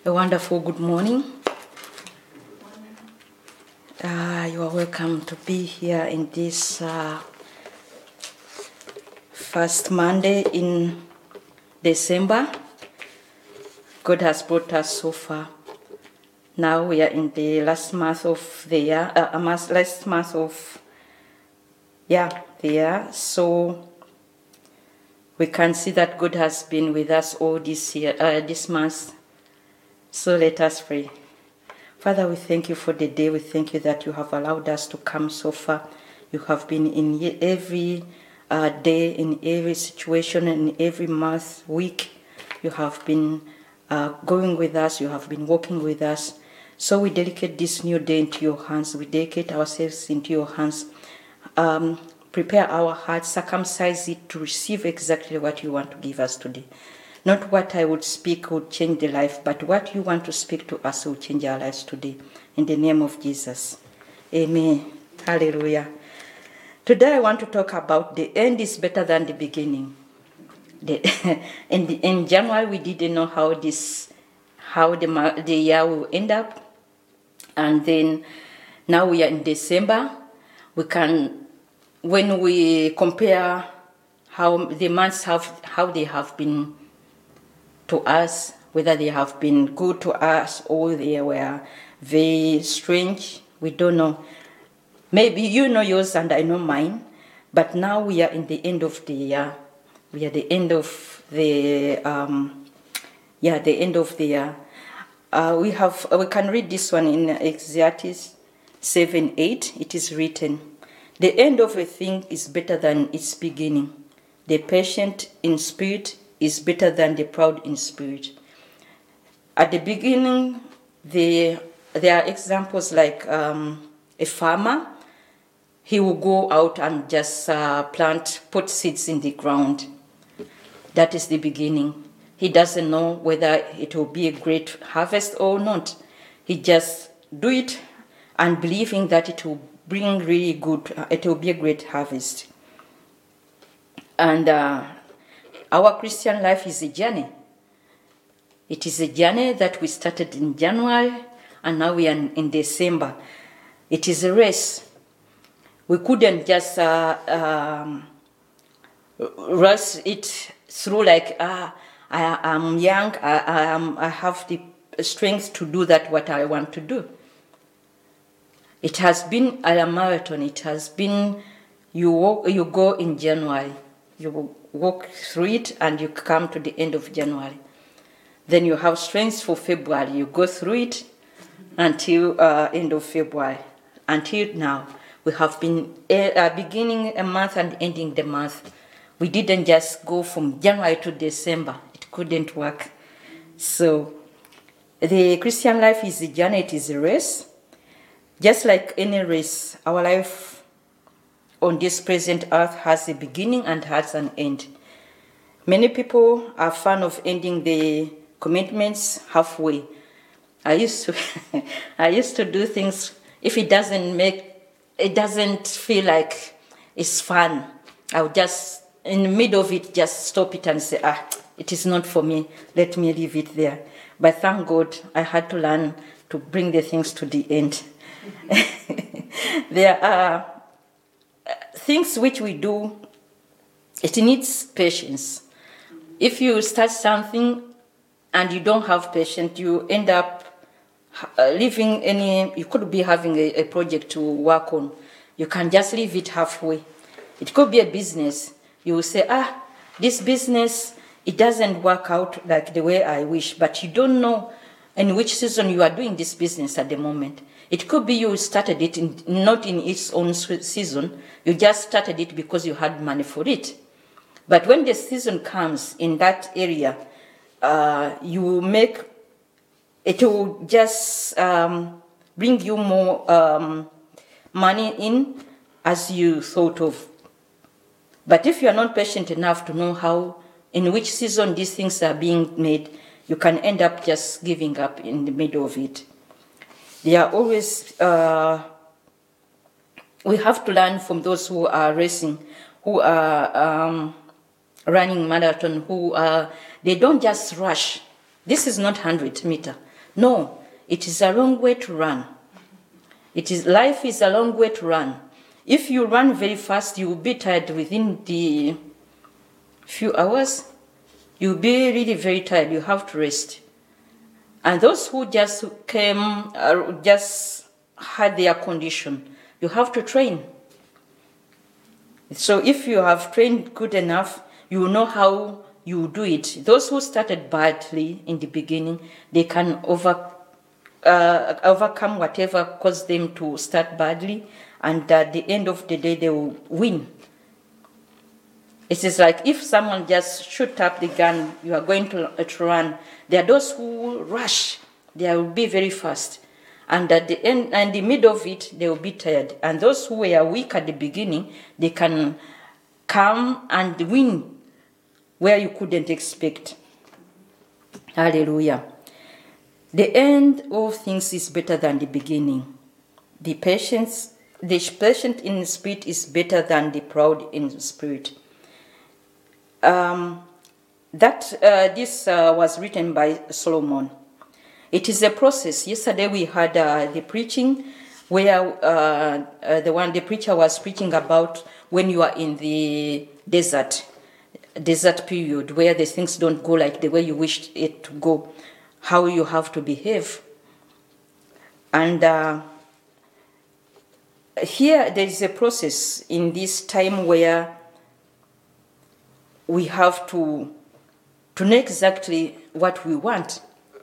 A wonderful good morning. You are welcome to be here in this first Monday in December. God has brought us so far. Now we are in the last month of the year, the year. So we can see that God has been with us all this year, this month. So let us pray. Father, we thank you for the day. We thank you that you have allowed us to come so far. You have been in every day, in every situation, in every month, week. You have been going with us. You have been walking with us. So we dedicate this new day into your hands. We dedicate ourselves into your hands. Prepare our hearts, circumcise it to receive exactly what you want to give us today. Not what I would speak would change the life, but what you want to speak to us will change our lives today. In the name of Jesus. Amen. Hallelujah. Today I want to talk about the end is better than the beginning. In January we didn't know how the year will end up. And then now we are in December. When we compare how the months how they have been to us, whether they have been good to us or they were very strange, we don't know. Maybe you know yours and I know mine, but now we are in the end of the year. We are the end of the end of the year. We can read this one in Ecclesiastes 7:8. It is written, "The end of a thing is better than its beginning. The patient in spirit is better than the proud in spirit." At the beginning, there are examples like a farmer. He will go out and just put seeds in the ground. That is the beginning. He doesn't know whether it will be a great harvest or not. He just do it and believing that it will bring really good, it will be a great harvest. And our Christian life is a journey. It is a journey that we started in January and now we are in December. It is a race. We couldn't just rush it through like, I am young, I have the strength to do what I want to do. It has been a marathon. It has been, you go in January. You walk through it and you come to the end of January. Then you have strength for February. You go through it until end of February. Until now, we have been beginning a month and ending the month. We didn't just go from January to December. It couldn't work. So the Christian life is a journey. It is a race. Just like any race, our life on this present earth has a beginning and has an end. Many people are fond of ending the commitments halfway. I used to do things, if it doesn't feel like it's fun, I would just, in the middle of it, just stop it and say, it is not for me, let me leave it there. But thank God, I had to learn to bring the things to the end. There are things which we do, it needs patience. If you start something and you don't have patience, you end up you could be having a project to work on. You can just leave it halfway. It could be a business. You will say, this business, it doesn't work out like the way I wish, but you don't know in which season you are doing this business at the moment. It could be you started it not in its own season. You just started it because you had money for it. But when the season comes in that area, it will just bring you more money in as you thought of. But if you are not patient enough to know in which season these things are being made, you can end up just giving up in the middle of it. There are always, we have to learn from those who are racing, who are running marathon, they don't just rush. This is not 100 meter. No, it is a long way to run. Life is a long way to run. If you run very fast, you will be tired within the few hours. You'll be really very tired. You have to rest. And those who just came, just had their condition, you have to train. So if you have trained good enough, you will know how you do it. Those who started badly in the beginning, they can overcome whatever caused them to start badly, and at the end of the day, they will win. It is like if someone just shoot up the gun, you are going to run. There are those who rush. They will be very fast. And at the end, and the middle of it, they will be tired. And those who were weak at the beginning, they can come and win where you couldn't expect. Hallelujah. The end of things is better than the beginning. The patient in spirit is better than the proud in spirit. This was written by Solomon. It is a process. Yesterday we had the preaching where the preacher was preaching about when you are in the desert period where the things don't go like the way you wished it to go, how you have to behave. And here there is a process in this time where we have to know exactly what we want.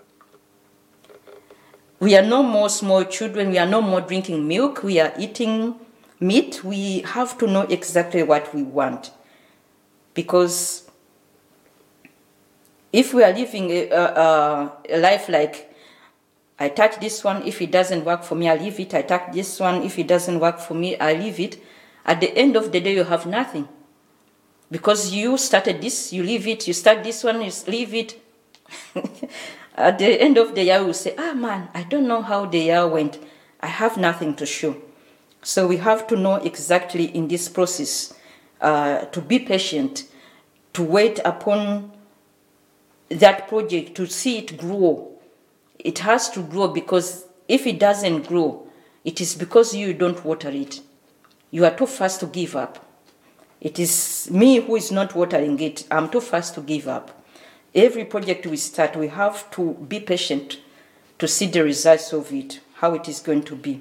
We are no more small children. We are no more drinking milk. We are eating meat. We have to know exactly what we want. Because if we are living a life like, I touch this one, if it doesn't work for me, I leave it. I touch this one, if it doesn't work for me, I leave it. At the end of the day, you have nothing. Because you started this, you leave it. You start this one, you leave it. At the end of the year, we will say, man, I don't know how the year went. I have nothing to show. So we have to know exactly in this process, to be patient, to wait upon that project, to see it grow. It has to grow, because if it doesn't grow, it is because you don't water it. You are too fast to give up. It is me who is not watering it. I'm too fast to give up. Every project we start, we have to be patient to see the results of it, how it is going to be.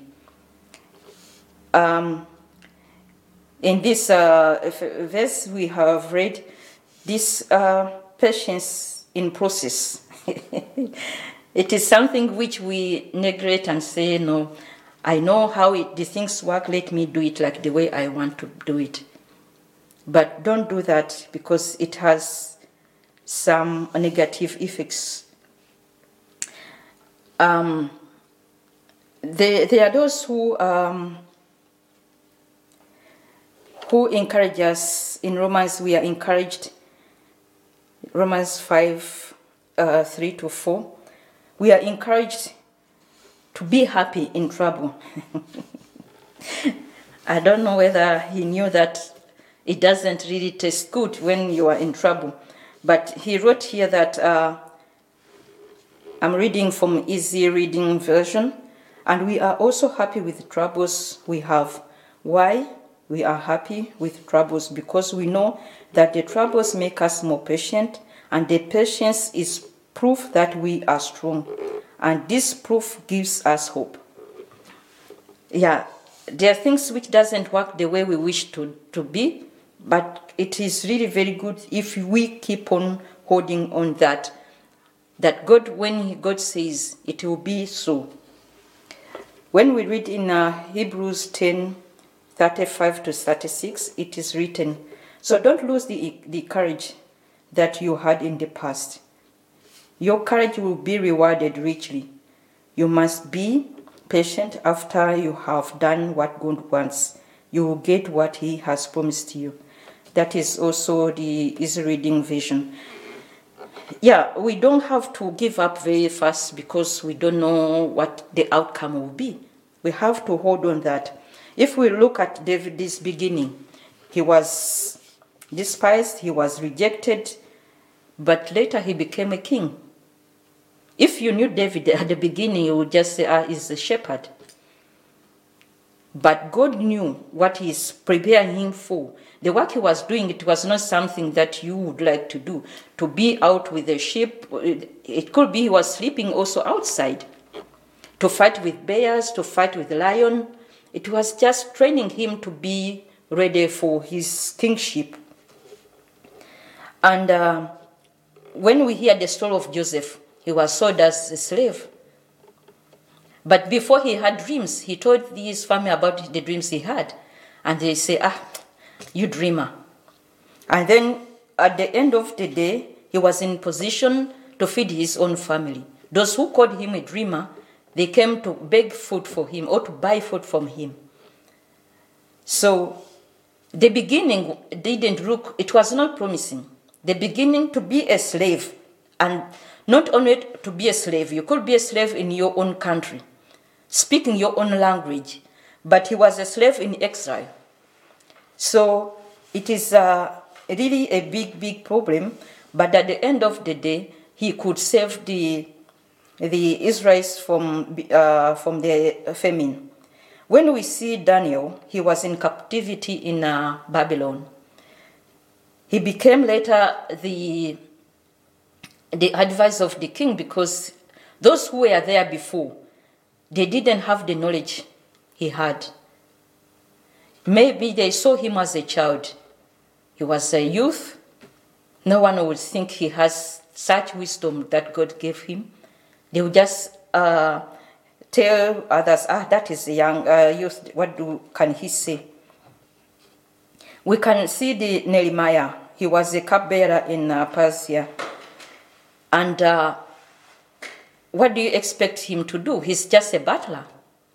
In this verse, we have read this patience in process. It is something which we neglect and say, no, I know how the things work, let me do it like the way I want to do it. But don't do that, because it has some negative effects. There are those who encourage us. In Romans, we are encouraged. Romans 5, 3-4. We are encouraged to be happy in trouble. I don't know whether he knew that it doesn't really taste good when you are in trouble. But he wrote here that, I'm reading from Easy Reading Version, and we are also happy with the troubles we have. Why? We are happy with troubles because we know that the troubles make us more patient, and the patience is proof that we are strong. And this proof gives us hope. Yeah, there are things which doesn't work the way we wish to be, but it is really very good if we keep on holding on that God, when God says, it will be so. When we read in Hebrews 10:35-36, it is written, so don't lose the courage that you had in the past. Your courage will be rewarded richly. You must be patient. After you have done what God wants, you will get what he has promised you. That is also the Easy Reading Version. Yeah, we don't have to give up very fast because we don't know what the outcome will be. We have to hold on that. If we look at David's beginning, he was despised, he was rejected, but later he became a king. If you knew David at the beginning, you would just say, he's a shepherd. But God knew what he's preparing him for. The work he was doing, it was not something that you would like to do. To be out with the sheep, it could be he was sleeping also outside. To fight with bears, to fight with the lion. It was just training him to be ready for his kingship. And when we hear the story of Joseph, he was sold as a slave. But before he had dreams, he told his family about the dreams he had. And they say, you dreamer. And then at the end of the day, he was in position to feed his own family. Those who called him a dreamer, they came to beg food for him or to buy food from him. So the beginning didn't look, it was not promising. The beginning to be a slave, and not only to be a slave, you could be a slave in your own country, speaking your own language, but he was a slave in exile. So it is really a big, big problem, but at the end of the day, he could save the Israelites from the famine. When we see Daniel, he was in captivity in Babylon. He became later the advisor of the king, because those who were there before, they didn't have the knowledge he had. Maybe they saw him as a child. He was a youth. No one would think he has such wisdom that God gave him. They would just tell others, that is a young youth, can he say? We can see the Nehemiah. He was a cupbearer in Persia. And what do you expect him to do? He's just a butler.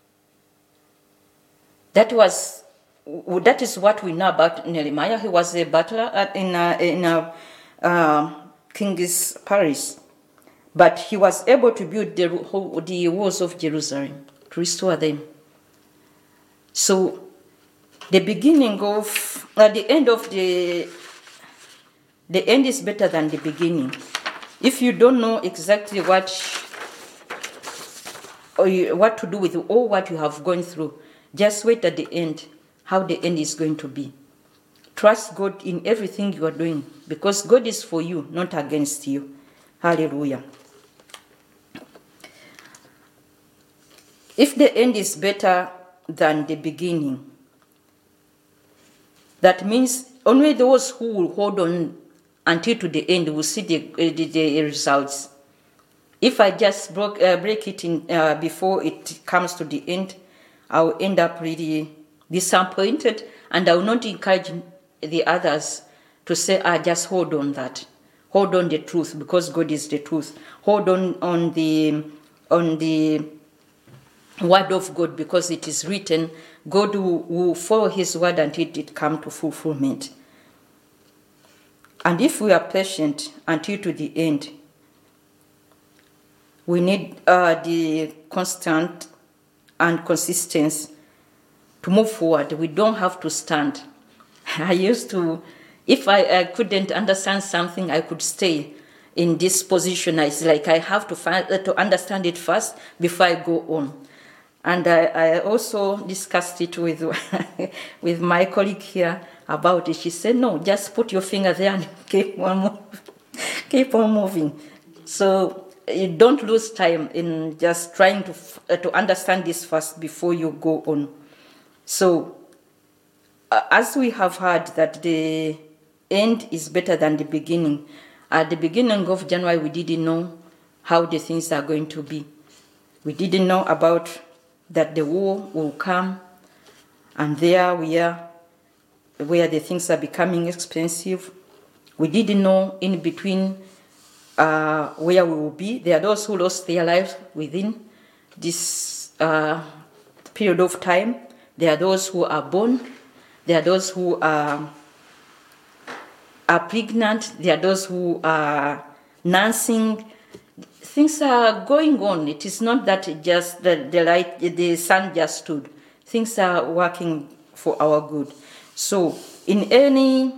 That is what we know about Nehemiah. He was a butler in King's palace. But he was able to build the walls of Jerusalem, to restore them. So the end is better than the beginning. If you don't know exactly what to do with all what you have gone through, just wait at the end, how the end is going to be. Trust God in everything you are doing, because God is for you, not against you. Hallelujah. If the end is better than the beginning, that means only those who will hold on until to the end will see the results. If I just break it in before it comes to the end, I will end up really disappointed, and I will not encourage the others to say, just hold on that. Hold on the truth, because God is the truth. Hold on the word of God, because it is written, God will follow his word until it come to fulfillment. And if we are patient until to the end, we need the constant and consistency to move forward. We don't have to stand. I used to, if I couldn't understand something, I could stay in this position. It's like I have to understand it first before I go on. And I also discussed it with with my colleague here about it. She said, no, just put your finger there and keep on moving. So you don't lose time in just trying to understand this first before you go on. So as we have heard that the end is better than the beginning, at the beginning of January, we didn't know how the things are going to be. We didn't know about that the war will come, and there we are, where the things are becoming expensive. We didn't know in between where we will be. There are those who lost their lives within this period of time. There are those who are born. There are those who are pregnant. There are those who are nursing. Things are going on. It is not that just the sun just stood. Things are working for our good. So in any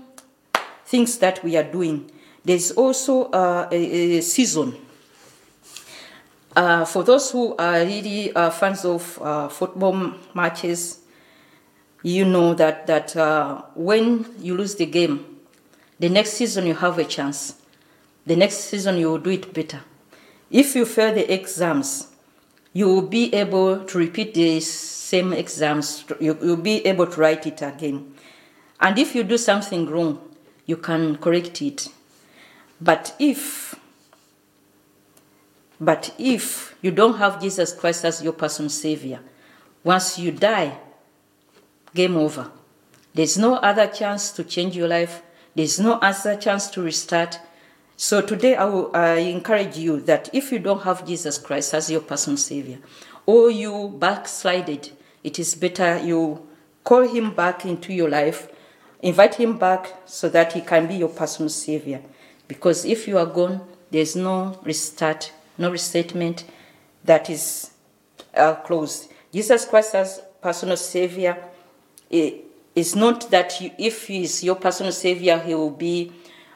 things that we are doing, there's also a season. For those who are really fans of football matches, you know that when you lose the game, the next season you have a chance. The next season you will do it better. If you fail the exams, you will be able to repeat the same exams. You'll be able to write it again. And if you do something wrong, you can correct it. But if you don't have Jesus Christ as your personal Savior, once you die, game over. There's no other chance to change your life. There's no other chance to restart. So today I encourage you that if you don't have Jesus Christ as your personal Savior, or you backslided, it is better you call him back into your life, invite him back so that he can be your personal Savior. Because if you are gone, there's no restart, no restatement that is closed. Jesus Christ as personal Savior, it's not that if he is your personal Savior, he will be,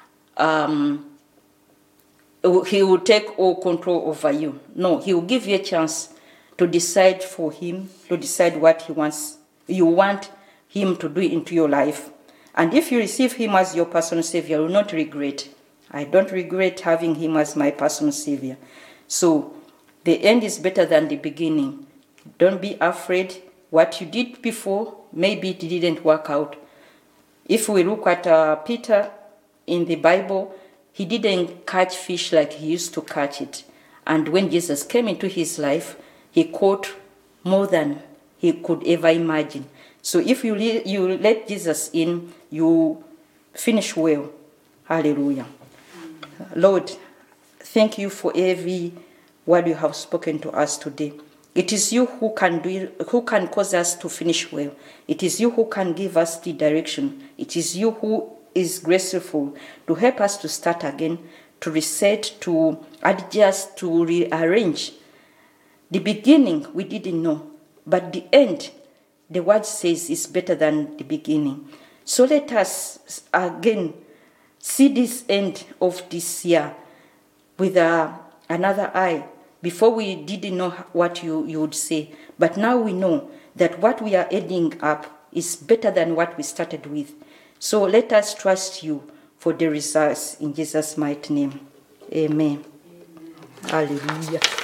he will take all control over you. No, he will give you a chance to decide for him, to decide what he wants, you want him to do into your life. And if you receive him as your personal Savior, you will not regret. I don't regret having him as my personal Savior. So the end is better than the beginning. Don't be afraid. What you did before, maybe it didn't work out. If we look at Peter in the Bible, he didn't catch fish like he used to catch it. And when Jesus came into his life, he caught more than he could ever imagine. So if you let Jesus in, you finish well. Hallelujah. Lord, thank you for every word you have spoken to us today. It is you who can cause us to finish well. It is you who can give us the direction. It is you who is graceful to help us to start again, to reset, to adjust, to rearrange. The beginning we didn't know, but the end, the word says, is better than the beginning. So let us again see this end of this year with another eye. Before we didn't know what you would say, but now we know that what we are ending up is better than what we started with. So let us trust you for the results in Jesus' mighty name. Amen. Hallelujah.